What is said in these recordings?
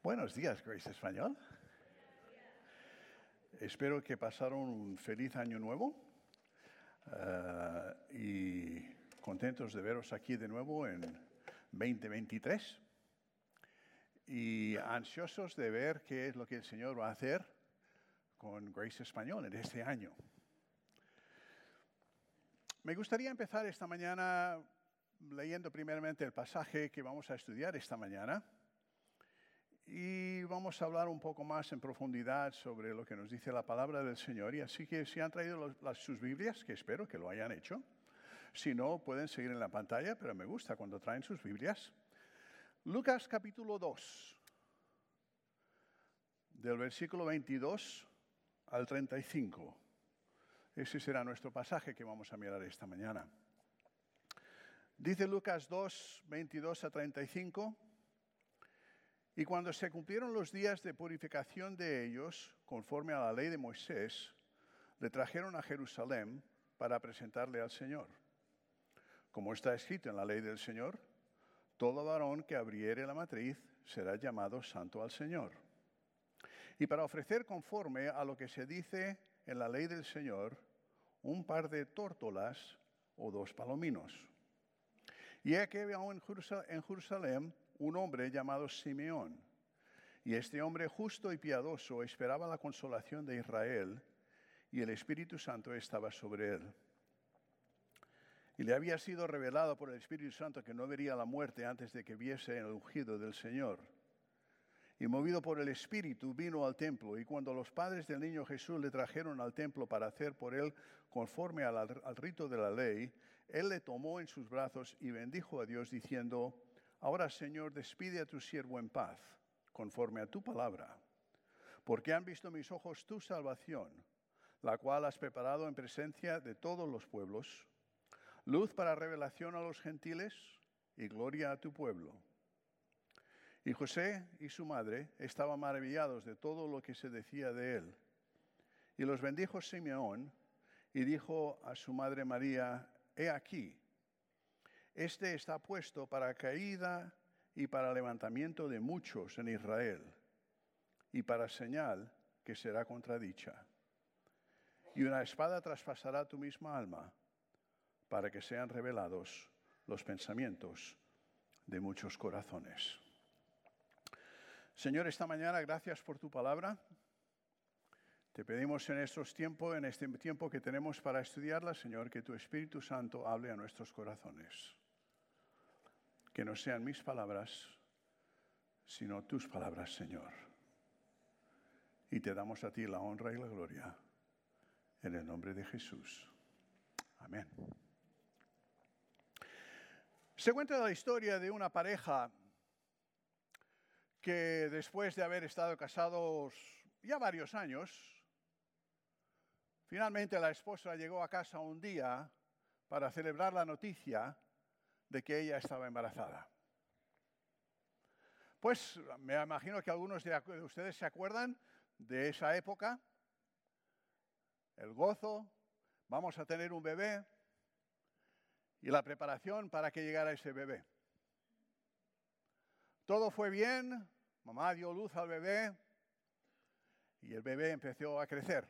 Buenos días, Grace Español. Espero que pasaron un feliz año nuevo y contentos de veros aquí de nuevo en 2023 y ansiosos de ver qué es lo que el Señor va a hacer con Grace Español en este año. Me gustaría empezar esta mañana leyendo primeramente el pasaje que vamos a estudiar esta mañana. Y vamos a hablar un poco más en profundidad sobre lo que nos dice la palabra del Señor. Y así que si han traído sus Biblias, que espero que lo hayan hecho. Si no, pueden seguir en la pantalla, pero me gusta cuando traen sus Biblias. Lucas capítulo 2, del versículo 22 al 35. Ese será nuestro pasaje que vamos a mirar esta mañana. Dice Lucas 2, 22 a 35. Y cuando se cumplieron los días de purificación de ellos, conforme a la ley de Moisés, le trajeron a Jerusalén para presentarle al Señor. Como está escrito en la ley del Señor, todo varón que abriere la matriz será llamado santo al Señor. Y para ofrecer conforme a lo que se dice en la ley del Señor, un par de tórtolas o 2 palominos. Y aquí había en Jerusalén un hombre llamado Simeón, y este hombre justo y piadoso esperaba la consolación de Israel, y el Espíritu Santo estaba sobre él. Y le había sido revelado por el Espíritu Santo que no vería la muerte antes de que viese el ungido del Señor. Y movido por el Espíritu vino al templo, y cuando los padres del niño Jesús le trajeron al templo para hacer por él conforme al rito de la ley, él le tomó en sus brazos y bendijo a Dios diciendo: Ahora, Señor, despide a tu siervo en paz, conforme a tu palabra, porque han visto mis ojos tu salvación, la cual has preparado en presencia de todos los pueblos, luz para revelación a los gentiles y gloria a tu pueblo. Y José y su madre estaban maravillados de todo lo que se decía de él. Y los bendijo Simeón y dijo a su madre María: He aquí, este está puesto para caída y para levantamiento de muchos en Israel, y para señal que será contradicha. Y una espada traspasará tu misma alma, para que sean revelados los pensamientos de muchos corazones. Señor, esta mañana, gracias por tu palabra. Te pedimos en este tiempo que tenemos para estudiarla, Señor, que tu Espíritu Santo hable a nuestros corazones. Que no sean mis palabras, sino tus palabras, Señor. Y te damos a ti la honra y la gloria, en el nombre de Jesús. Amén. Se cuenta la historia de una pareja que después de haber estado casados ya varios años, finalmente la esposa llegó a casa un día para celebrar la noticia de que ella estaba embarazada. Pues me imagino que algunos de ustedes se acuerdan de esa época, el gozo, vamos a tener un bebé y la preparación para que llegara ese bebé. Todo fue bien, mamá dio luz al bebé y el bebé empezó a crecer.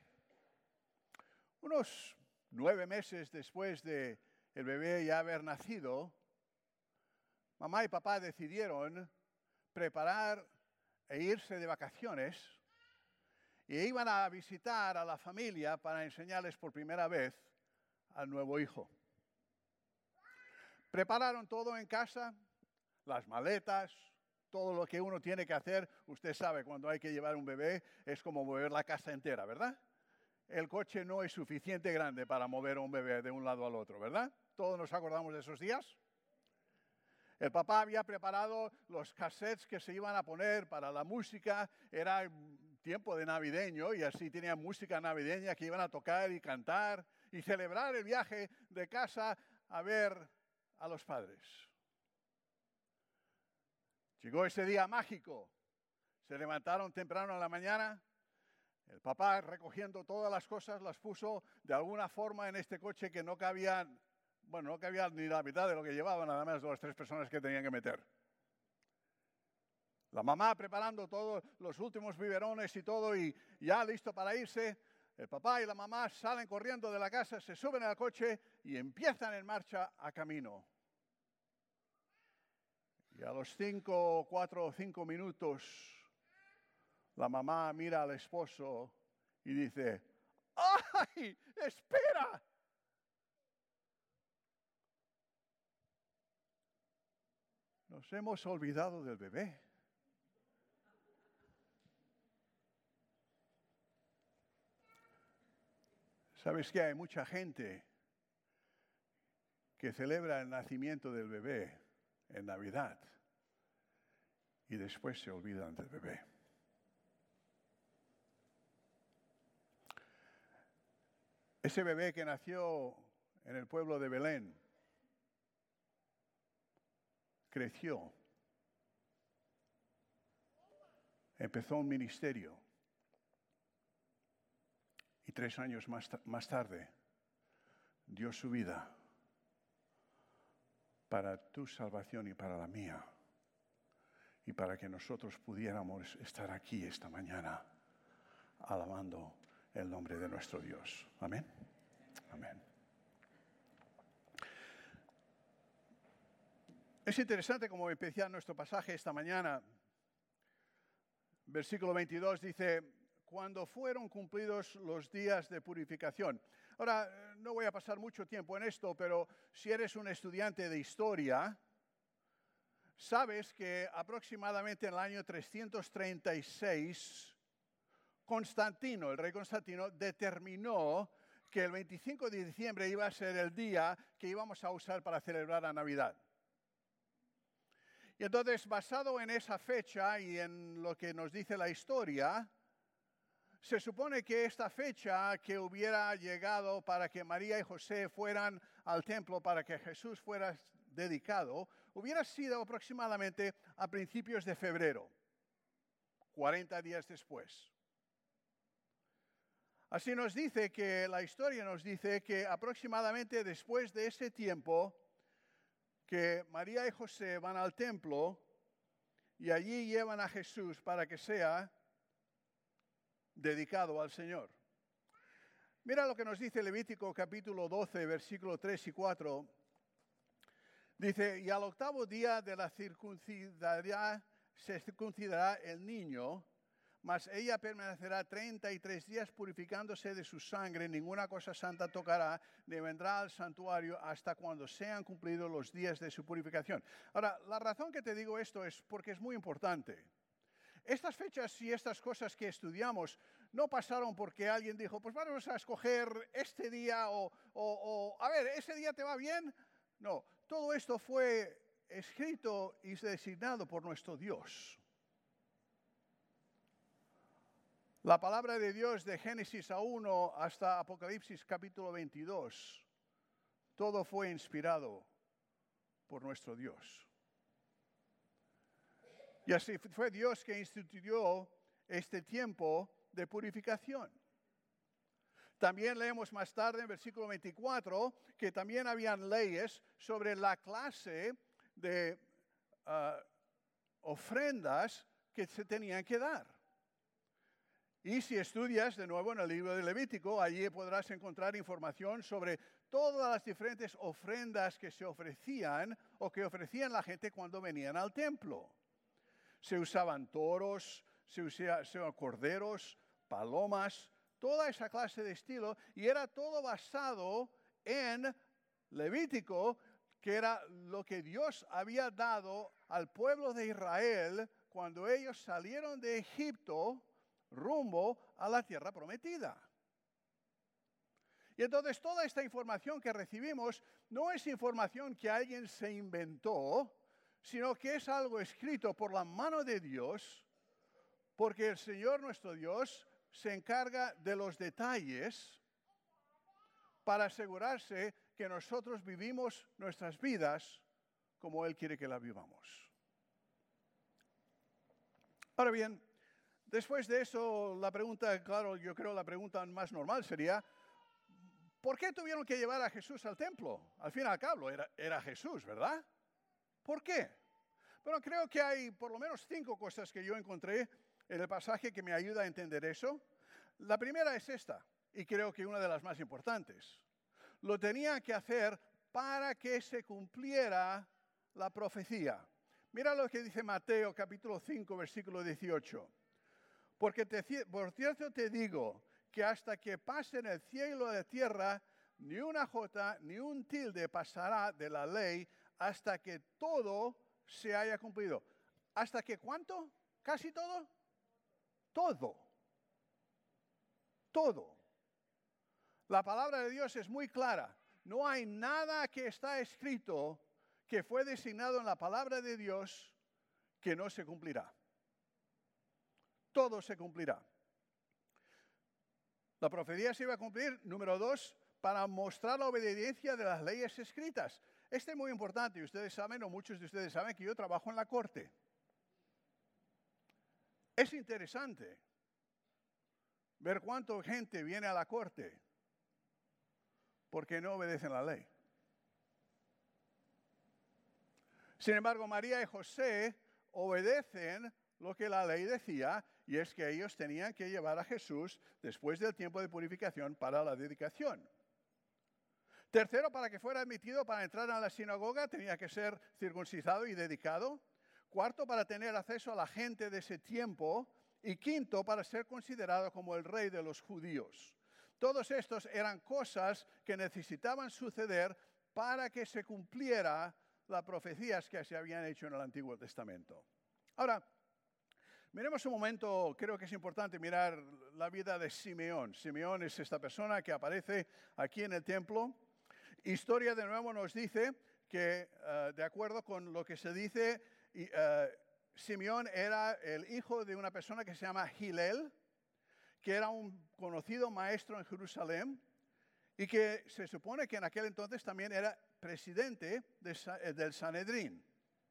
Unos 9 meses después de el bebé ya haber nacido, mamá y papá decidieron preparar e irse de vacaciones y iban a visitar a la familia para enseñarles por primera vez al nuevo hijo. Prepararon todo en casa, las maletas, todo lo que uno tiene que hacer. Usted sabe, cuando hay que llevar un bebé es como mover la casa entera, ¿verdad? El coche no es suficiente grande para mover a un bebé de un lado al otro, ¿verdad? Todos nos acordamos de esos días. El papá había preparado los cassettes que se iban a poner para la música. Era tiempo de navideño y así tenían música navideña que iban a tocar y cantar y celebrar el viaje de casa a ver a los padres. Llegó ese día mágico. Se levantaron temprano en la mañana. El papá, recogiendo todas las cosas, las puso de alguna forma en este coche que no cabía ni la mitad de lo que llevaban, nada más de las 3 personas que tenían que meter. La mamá preparando todos los últimos biberones y todo y ya listo para irse. El papá y la mamá salen corriendo de la casa, se suben al coche y empiezan en marcha a camino. Y a los 4 o 5 minutos, la mamá mira al esposo y dice, ¡ay, espera! Nos hemos olvidado del bebé. ¿Sabes qué? Hay mucha gente que celebra el nacimiento del bebé en Navidad y después se olvidan del bebé. Ese bebé que nació en el pueblo de Belén creció, empezó un ministerio y 3 años más tarde dio su vida para tu salvación y para la mía y para que nosotros pudiéramos estar aquí esta mañana alabando el nombre de nuestro Dios. Amén. Amén. Es interesante como empezar nuestro pasaje esta mañana. Versículo 22 dice, cuando fueron cumplidos los días de purificación. Ahora, no voy a pasar mucho tiempo en esto, pero si eres un estudiante de historia, sabes que aproximadamente en el año 336, Constantino, el rey Constantino, determinó que el 25 de diciembre iba a ser el día que íbamos a usar para celebrar la Navidad. Y entonces, basado en esa fecha y en lo que nos dice la historia, se supone que esta fecha que hubiera llegado para que María y José fueran al templo para que Jesús fuera dedicado, hubiera sido aproximadamente a principios de febrero, 40 días después. Así nos dice que la historia nos dice que aproximadamente después de ese tiempo que María y José van al templo y allí llevan a Jesús para que sea dedicado al Señor. Mira lo que nos dice Levítico capítulo 12, versículos 3 y 4. Dice, y al 8º día de la circuncidará, se circuncidará el niño, mas ella permanecerá 33 días purificándose de su sangre, ninguna cosa santa tocará, ni vendrá al santuario hasta cuando sean cumplidos los días de su purificación. Ahora, la razón que te digo esto es porque es muy importante. Estas fechas y estas cosas que estudiamos no pasaron porque alguien dijo, pues vamos a escoger este día a ver, ¿ese día te va bien? No, todo esto fue escrito y designado por nuestro Dios. La palabra de Dios de Génesis 1 hasta Apocalipsis capítulo 22, todo fue inspirado por nuestro Dios. Y así fue Dios que instituyó este tiempo de purificación. También leemos más tarde en versículo 24 que también habían leyes sobre la clase de ofrendas que se tenían que dar. Y si estudias de nuevo en el libro de Levítico, allí podrás encontrar información sobre todas las diferentes ofrendas que se ofrecían o que ofrecían la gente cuando venían al templo. Se usaban toros, se usaban corderos, palomas, toda esa clase de estilo, y era todo basado en Levítico, que era lo que Dios había dado al pueblo de Israel cuando ellos salieron de Egipto rumbo a la tierra prometida. Y entonces toda esta información que recibimos no es información que alguien se inventó, sino que es algo escrito por la mano de Dios, porque el Señor nuestro Dios se encarga de los detalles para asegurarse que nosotros vivimos nuestras vidas como Él quiere que las vivamos. Ahora bien, después de eso, la pregunta, claro, yo creo la pregunta más normal sería, ¿por qué tuvieron que llevar a Jesús al templo? Al fin y al cabo, era Jesús, ¿verdad? ¿Por qué? Pero creo que hay por lo menos 5 cosas que yo encontré en el pasaje que me ayuda a entender eso. La primera es esta, y creo que una de las más importantes. Lo tenía que hacer para que se cumpliera la profecía. Mira lo que dice Mateo capítulo 5, versículo 18. Porque por cierto te digo que hasta que pasen el cielo y la tierra, ni una jota ni un tilde pasará de la ley hasta que todo se haya cumplido. ¿Hasta que cuánto? ¿Casi todo? Todo. Todo. La palabra de Dios es muy clara. No hay nada que está escrito que fue designado en la palabra de Dios que no se cumplirá. Todo se cumplirá. La profecía se iba a cumplir, número 2, para mostrar la obediencia de las leyes escritas. Este es muy importante y ustedes saben, o muchos de ustedes saben, que yo trabajo en la corte. Es interesante ver cuánta gente viene a la corte porque no obedecen la ley. Sin embargo, María y José obedecen lo que la ley decía, y es que ellos tenían que llevar a Jesús después del tiempo de purificación para la dedicación. Tercero, para que fuera admitido para entrar a la sinagoga, tenía que ser circuncidado y dedicado. Cuarto, para tener acceso a la gente de ese tiempo. Y quinto, para ser considerado como el rey de los judíos. Todos estos eran cosas que necesitaban suceder para que se cumpliera las profecías que se habían hecho en el Antiguo Testamento. Ahora, miremos un momento, creo que es importante mirar la vida de Simeón. Simeón es esta persona que aparece aquí en el templo. Historia de nuevo nos dice que, de acuerdo con lo que se dice, Simeón era el hijo de una persona que se llama Hillel, que era un conocido maestro en Jerusalén y que se supone que en aquel entonces también era presidente del Sanedrín.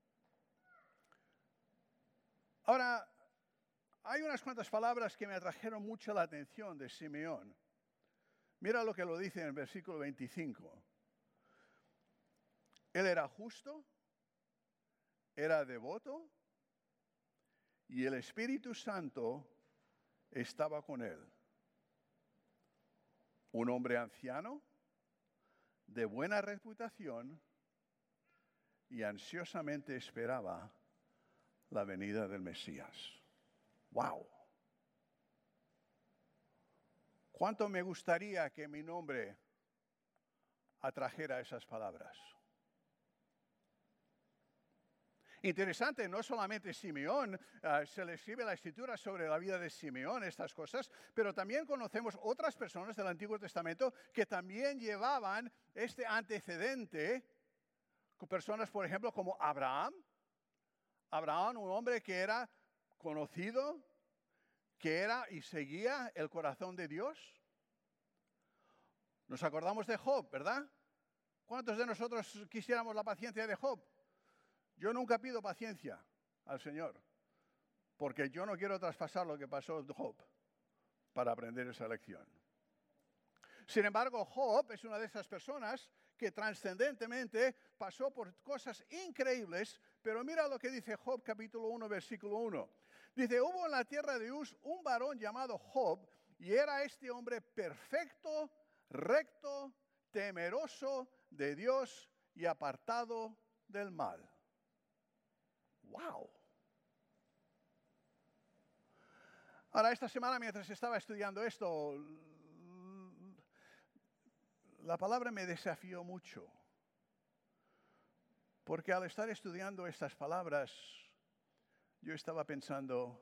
Ahora, hay unas cuantas palabras que me atrajeron mucho la atención de Simeón. Mira lo que lo dice en el versículo 25. Él era justo, era devoto y el Espíritu Santo estaba con él. Un hombre anciano, de buena reputación y ansiosamente esperaba la venida del Mesías. ¡Wow! ¿Cuánto me gustaría que mi nombre atrajera esas palabras? Interesante, no solamente Simeón, se le escribe la Escritura sobre la vida de Simeón, estas cosas, pero también conocemos otras personas del Antiguo Testamento que también llevaban este antecedente, personas, por ejemplo, como Abraham. Abraham, un hombre que era conocido, que era y seguía el corazón de Dios. Nos acordamos de Job, ¿verdad? ¿Cuántos de nosotros quisiéramos la paciencia de Job? Yo nunca pido paciencia al Señor, porque yo no quiero traspasar lo que pasó Job para aprender esa lección. Sin embargo, Job es una de esas personas que trascendentemente pasó por cosas increíbles, pero mira lo que dice Job capítulo 1, versículo 1. Dice, hubo en la tierra de Uz un varón llamado Job, y era este hombre perfecto, recto, temeroso de Dios y apartado del mal. ¡Wow! Ahora, esta semana, mientras estaba estudiando esto, la palabra me desafió mucho. Porque al estar estudiando estas palabras, yo estaba pensando,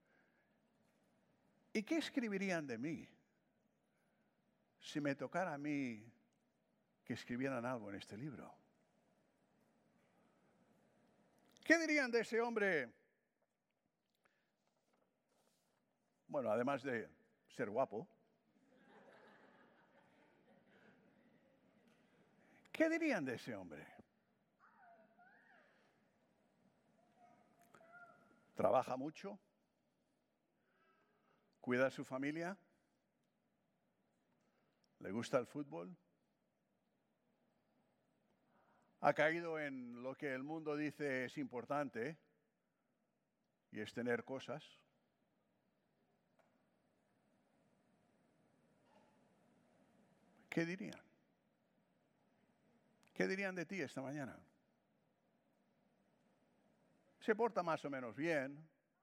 ¿y qué escribirían de mí si me tocara a mí que escribieran algo en este libro? ¿Qué dirían de ese hombre? Bueno, además de ser guapo. ¿Qué dirían de ese hombre? Trabaja mucho, cuida a su familia, le gusta el fútbol, ha caído en lo que el mundo dice es importante, y es tener cosas. ¿Qué dirían? ¿Qué dirían de ti esta mañana? Se porta más o menos bien.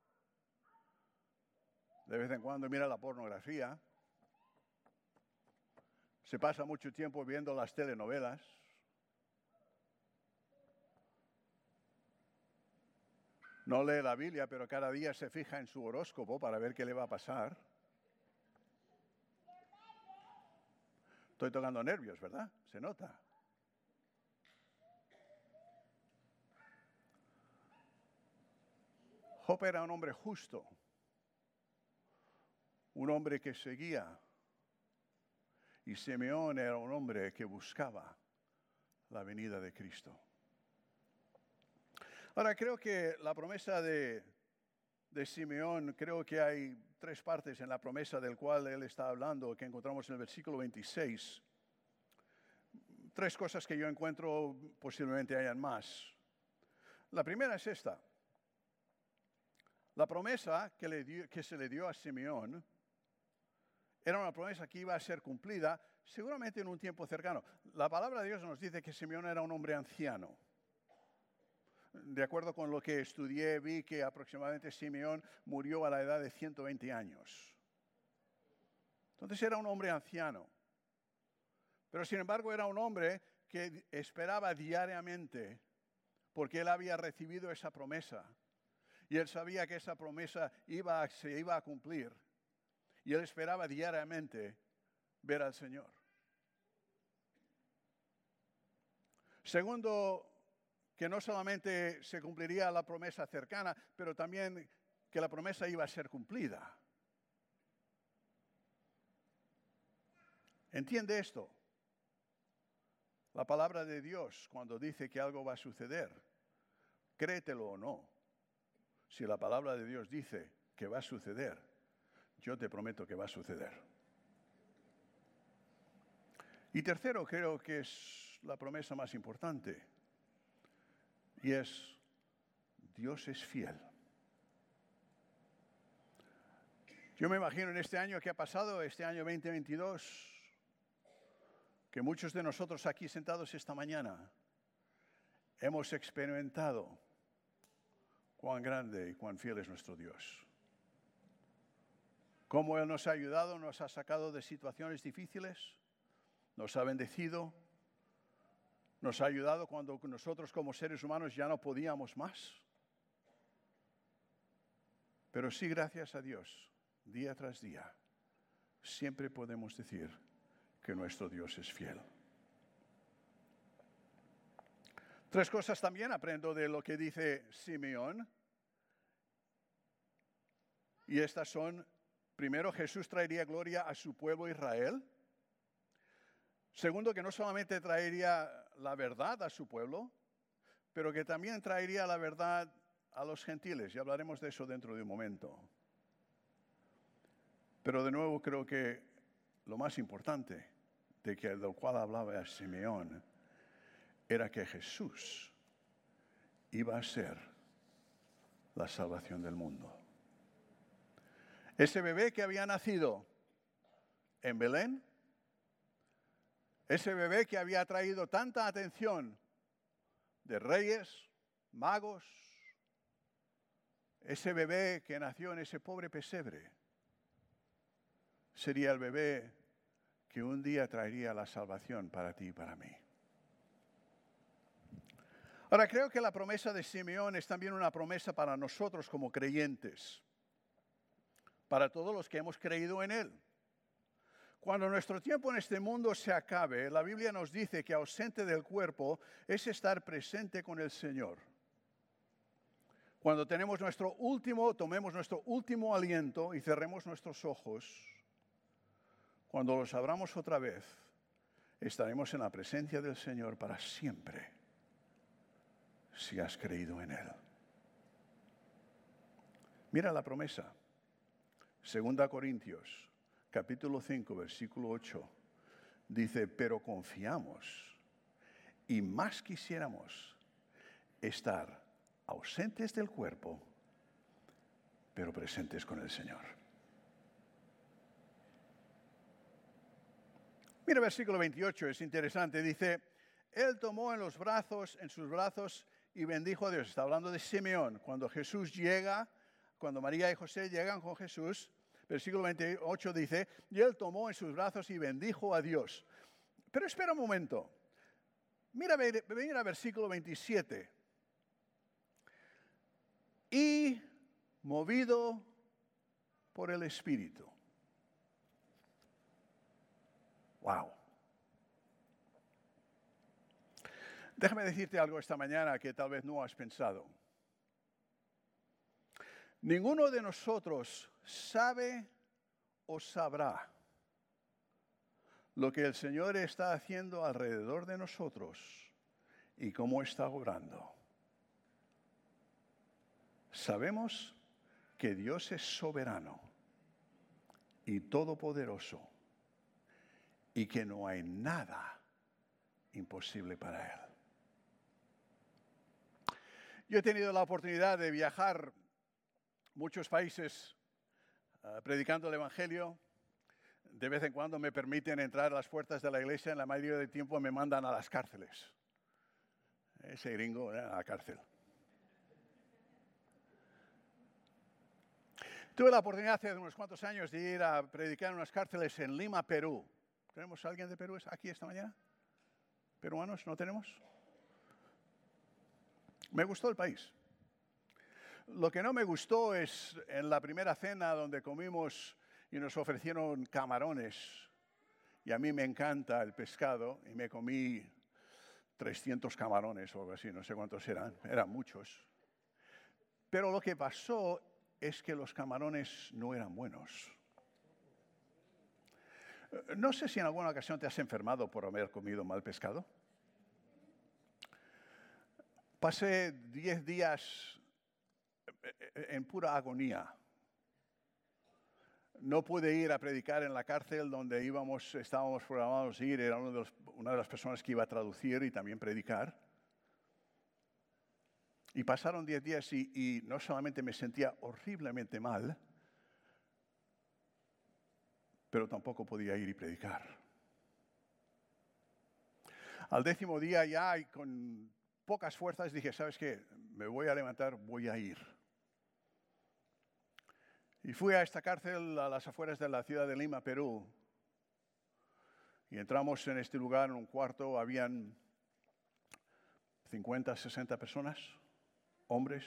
De vez en cuando mira la pornografía. Se pasa mucho tiempo viendo las telenovelas. No lee la Biblia, pero cada día se fija en su horóscopo para ver qué le va a pasar. Estoy tocando nervios, ¿verdad? Se nota. Job era un hombre justo, un hombre que seguía, y Simeón era un hombre que buscaba la venida de Cristo. Ahora, creo que la promesa de Simeón, creo que hay 3 partes en la promesa del cual él está hablando, que encontramos en el versículo 26. 3 cosas que yo encuentro, posiblemente hayan más. La primera es esta. La promesa que se le dio a Simeón era una promesa que iba a ser cumplida seguramente en un tiempo cercano. La palabra de Dios nos dice que Simeón era un hombre anciano. De acuerdo con lo que estudié, vi que aproximadamente Simeón murió a la edad de 120 años. Entonces era un hombre anciano. Pero sin embargo era un hombre que esperaba diariamente porque él había recibido esa promesa. Y él sabía que esa promesa se iba a cumplir. Y él esperaba diariamente ver al Señor. Segundo, que no solamente se cumpliría la promesa cercana, pero también que la promesa iba a ser cumplida. ¿Entiende esto? La palabra de Dios, cuando dice que algo va a suceder, créetelo o no. Si la palabra de Dios dice que va a suceder, yo te prometo que va a suceder. Y tercero, creo que es la promesa más importante. Y es, Dios es fiel. Yo me imagino en este año que ha pasado, este año 2022, que muchos de nosotros aquí sentados esta mañana hemos experimentado cuán grande y cuán fiel es nuestro Dios. Cómo Él nos ha ayudado, nos ha sacado de situaciones difíciles, nos ha bendecido, nos ha ayudado cuando nosotros como seres humanos ya no podíamos más. Pero sí, gracias a Dios, día tras día, siempre podemos decir que nuestro Dios es fiel. 3 cosas también aprendo de lo que dice Simeón. Y estas son, primero, Jesús traería gloria a su pueblo Israel. Segundo, que no solamente traería la verdad a su pueblo, pero que también traería la verdad a los gentiles. Y hablaremos de eso dentro de un momento. Pero de nuevo creo que lo más importante del cual hablaba Simeón era que Jesús iba a ser la salvación del mundo. Ese bebé que había nacido en Belén, ese bebé que había traído tanta atención de reyes, magos, ese bebé que nació en ese pobre pesebre, sería el bebé que un día traería la salvación para ti y para mí. Ahora, creo que la promesa de Simeón es también una promesa para nosotros como creyentes, para todos los que hemos creído en Él. Cuando nuestro tiempo en este mundo se acabe, la Biblia nos dice que ausente del cuerpo es estar presente con el Señor. Cuando tomemos nuestro último aliento y cerremos nuestros ojos, cuando los abramos otra vez, estaremos en la presencia del Señor para siempre, si has creído en Él. Mira la promesa. 2 Corintios, capítulo 5, versículo 8, dice, pero confiamos y más quisiéramos estar ausentes del cuerpo, pero presentes con el Señor. Mira el versículo 28, es interesante. Dice, Él tomó en sus brazos y bendijo a Dios. Está hablando de Simeón. Cuando Jesús llega, cuando María y José llegan con Jesús, versículo 28 dice, y Él tomó en sus brazos y bendijo a Dios. Pero espera un momento. Mira versículo 27. Y movido por el Espíritu. Wow. Déjame decirte algo esta mañana que tal vez no has pensado. Ninguno de nosotros sabe o sabrá lo que el Señor está haciendo alrededor de nosotros y cómo está obrando. Sabemos que Dios es soberano y todopoderoso y que no hay nada imposible para Él. Yo he tenido la oportunidad de viajar muchos países predicando el Evangelio. De vez en cuando me permiten entrar a las puertas de la iglesia, en la mayoría del tiempo me mandan a las cárceles. Ese gringo, a la cárcel. Tuve la oportunidad hace unos cuantos años de ir a predicar en unas cárceles en Lima, Perú. ¿Tenemos a alguien de Perú aquí esta mañana? ¿Peruanos no tenemos? Me gustó el país. Lo que no me gustó es en la primera cena donde comimos y nos ofrecieron camarones. Y a mí me encanta el pescado y me comí 300 camarones o algo así, no sé cuántos eran muchos. Pero lo que pasó es que los camarones no eran buenos. No sé si en alguna ocasión te has enfermado por haber comido mal pescado. Pasé 10 días en pura agonía. No pude ir a predicar en la cárcel donde estábamos programados a ir. Era una de las personas que iba a traducir y también predicar. Y pasaron 10 días y no solamente me sentía horriblemente mal, pero tampoco podía ir y predicar. Al 10º día ya, y con pocas fuerzas, dije, ¿sabes qué? Me voy a levantar, voy a ir. Y fui a esta cárcel a las afueras de la ciudad de Lima, Perú. Y entramos en este lugar, en un cuarto, habían 50, 60 personas, hombres.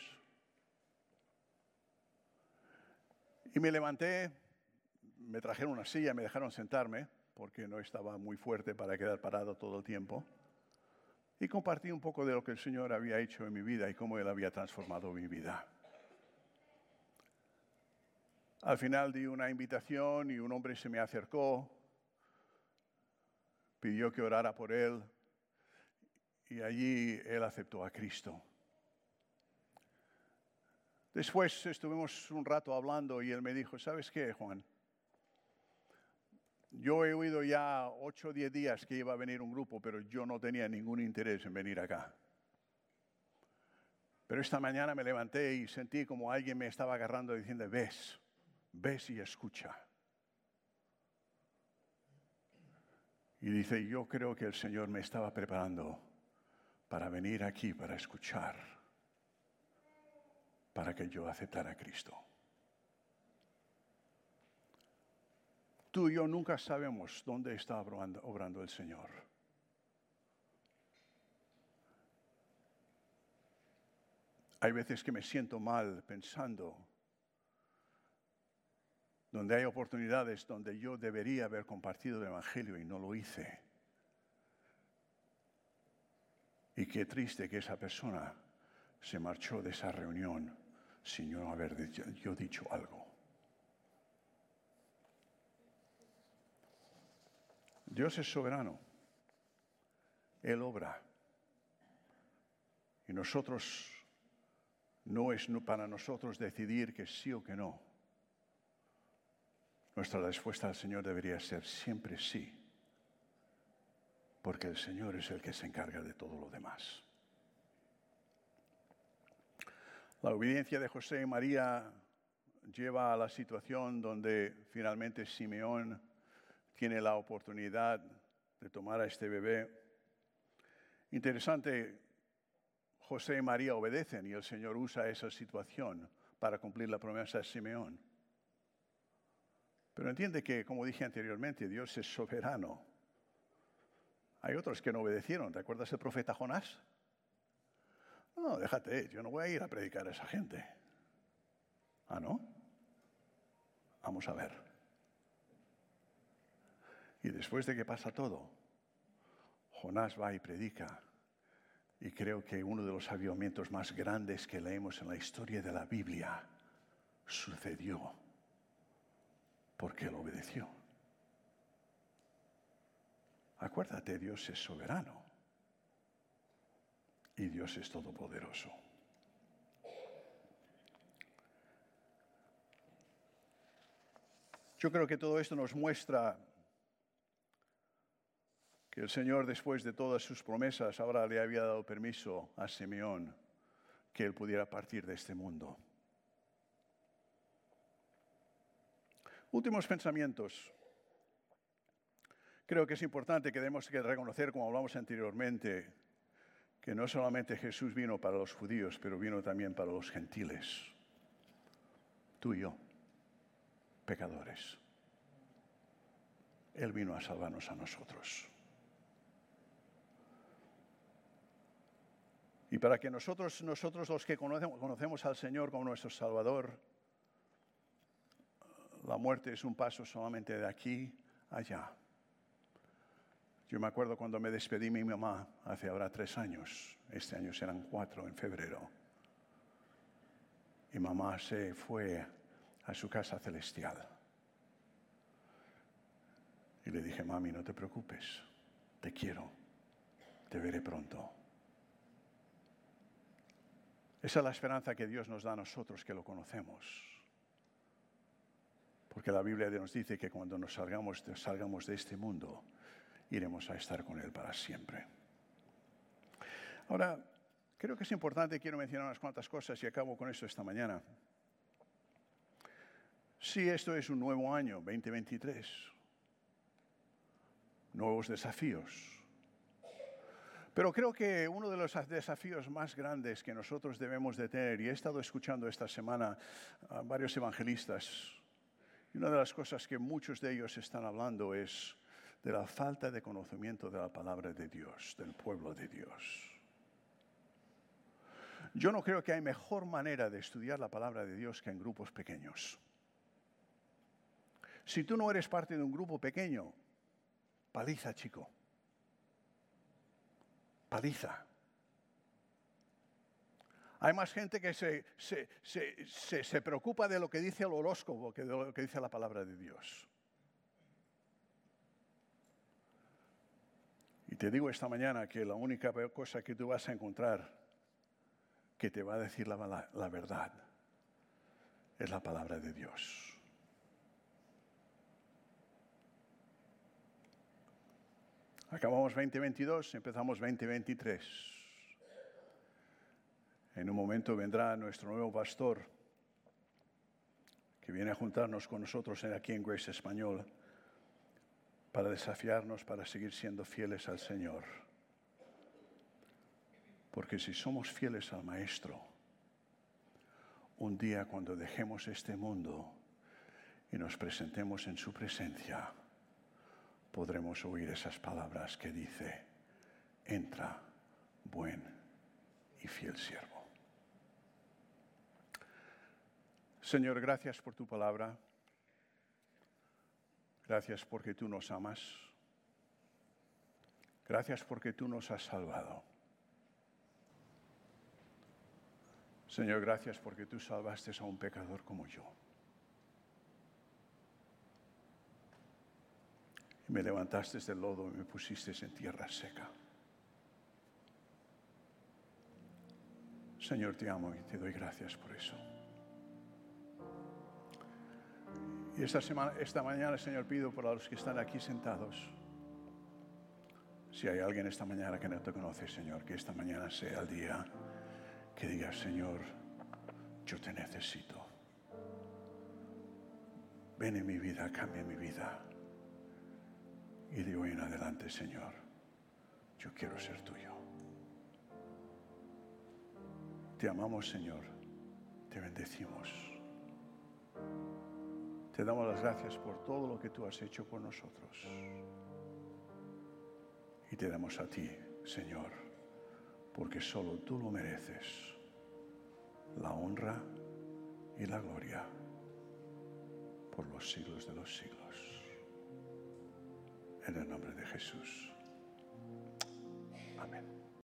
Y me levanté, me trajeron una silla, me dejaron sentarme, porque no estaba muy fuerte para quedar parado todo el tiempo. Y compartí un poco de lo que el Señor había hecho en mi vida y cómo Él había transformado mi vida. Al final di una invitación y un hombre se me acercó, pidió que orara por él y allí él aceptó a Cristo. Después estuvimos un rato hablando y él me dijo, ¿sabes qué, Juan? Yo he oído ya 8 o 10 días que iba a venir un grupo, pero yo no tenía ningún interés en venir acá. Pero esta mañana me levanté y sentí como alguien me estaba agarrando diciendo, ves y escucha. Y dice, yo creo que el Señor me estaba preparando para venir aquí, para escuchar, para que yo aceptara a Cristo. Tú y yo nunca sabemos dónde está obrando el Señor. Hay veces que me siento mal pensando donde hay oportunidades donde yo debería haber compartido el Evangelio y no lo hice. Y qué triste que esa persona se marchó de esa reunión sin yo haber dicho algo. Dios es soberano. Él obra. Y nosotros, no es para nosotros decidir que sí o que no. Nuestra respuesta al Señor debería ser siempre sí. porque el Señor es el que se encarga de todo lo demás. La obediencia de José y María lleva a la situación donde finalmente Simeón tiene la oportunidad de tomar a este bebé. Interesante, José y María obedecen y el Señor usa esa situación para cumplir la promesa de Simeón. Pero entiende que, como dije anteriormente, Dios es soberano. Hay otros que no obedecieron. ¿Te acuerdas del profeta Jonás? No, déjate, yo no voy a ir a predicar a esa gente. ¿Ah, no? Vamos a ver. Y después de que pasa todo, Jonás va y predica. Y creo que uno de los avivamientos más grandes que leemos en la historia de la Biblia sucedió porque él obedeció. Acuérdate, Dios es soberano y Dios es todopoderoso. Yo creo que todo esto nos muestra que el Señor, después de todas sus promesas, ahora le había dado permiso a Simeón que él pudiera partir de este mundo. Últimos pensamientos. Creo que es importante que debemos reconocer, como hablamos anteriormente, que no solamente Jesús vino para los judíos, pero vino también para los gentiles. Tú y yo, pecadores. Él vino a salvarnos a nosotros. Y para que nosotros los que conocemos al Señor como nuestro Salvador, la muerte es un paso solamente de aquí a allá. Yo me acuerdo cuando me despedí de mi mamá hace ahora 3 años. Este año serán 4 en febrero. Y mamá se fue a su casa celestial. Y le dije, mami, no te preocupes, te quiero, te veré pronto. Esa es la esperanza que Dios nos da a nosotros que lo conocemos. Porque la Biblia nos dice que cuando nos salgamos de este mundo, iremos a estar con Él para siempre. Ahora, creo que es importante, quiero mencionar unas cuantas cosas y acabo con esto esta mañana. Sí, esto es un nuevo año, 2023. Nuevos desafíos. Pero creo que uno de los desafíos más grandes que nosotros debemos de tener, y he estado escuchando esta semana a varios evangelistas, y una de las cosas que muchos de ellos están hablando es de la falta de conocimiento de la palabra de Dios, del pueblo de Dios. Yo no creo que hay mejor manera de estudiar la palabra de Dios que en grupos pequeños. Si tú no eres parte de un grupo pequeño, paliza, chico. Paliza. Hay más gente que se preocupa de lo que dice el horóscopo que de lo que dice la palabra de Dios. Y te digo esta mañana que la única cosa que tú vas a encontrar que te va a decir la verdad es la palabra de Dios. Acabamos 2022, empezamos 2023. En un momento vendrá nuestro nuevo pastor que viene a juntarnos con nosotros aquí en Grace Español para desafiarnos para seguir siendo fieles al Señor. Porque si somos fieles al Maestro, un día cuando dejemos este mundo y nos presentemos en su presencia, podremos oír esas palabras que dice, entra, buen y fiel siervo. Señor, gracias por tu palabra. Gracias porque tú nos amas. Gracias porque tú nos has salvado. Señor, gracias porque tú salvaste a un pecador como yo. Y me levantaste del lodo y me pusiste en tierra seca. Señor, te amo y te doy gracias por eso. Y esta mañana, Señor, pido por los que están aquí sentados, Si hay alguien esta mañana que no te conoce, Señor, que esta mañana sea el día que digas, Señor, yo te necesito. Ven en mi vida, cambia mi vida. Y de hoy en adelante, Señor, yo quiero ser tuyo. Te amamos, Señor. Te bendecimos. Te damos las gracias por todo lo que tú has hecho por nosotros. Y te damos a ti, Señor, porque solo tú lo mereces, la honra y la gloria por los siglos de los siglos. En el nombre de Jesús. Amén.